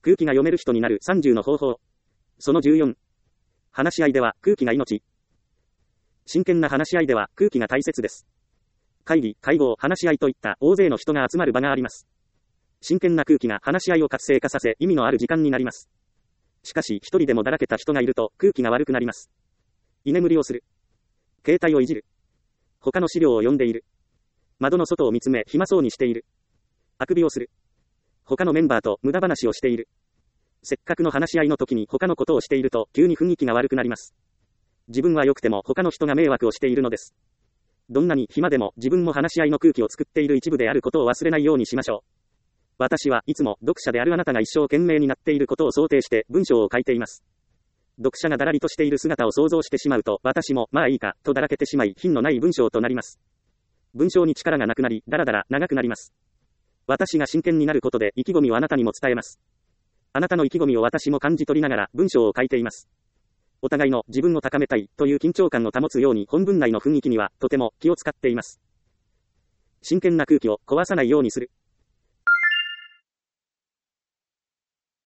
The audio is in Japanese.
空気が読める人になる30の方法。その14。話し合いでは空気が命。真剣な話し合いでは空気が大切です。会議、会合、話し合いといった大勢の人が集まる場があります。真剣な空気が話し合いを活性化させ意味のある時間になります。しかし一人でもだらけた人がいると空気が悪くなります。居眠りをする。携帯をいじる。他の資料を読んでいる。窓の外を見つめ暇そうにしている。あくびをする。他のメンバーと無駄話をしている。せっかくの話し合いの時に他のことをしていると急に雰囲気が悪くなります。自分は良くても他の人が迷惑をしているのです。どんなに暇でも自分も話し合いの空気を作っている一部であることを忘れないようにしましょう。私はいつも読者であるあなたが一生懸命になっていることを想定して文章を書いています。読者がだらりとしている姿を想像してしまうと私もまあいいかとだらけてしまい品のない文章となります。文章に力がなくなりだらだら長くなります。私が真剣になることで意気込みをあなたにも伝えます。あなたの意気込みを私も感じ取りながら文章を書いています。お互いの自分を高めたいという緊張感を保つように本文内の雰囲気にはとても気を使っています。真剣な空気を壊さないようにする。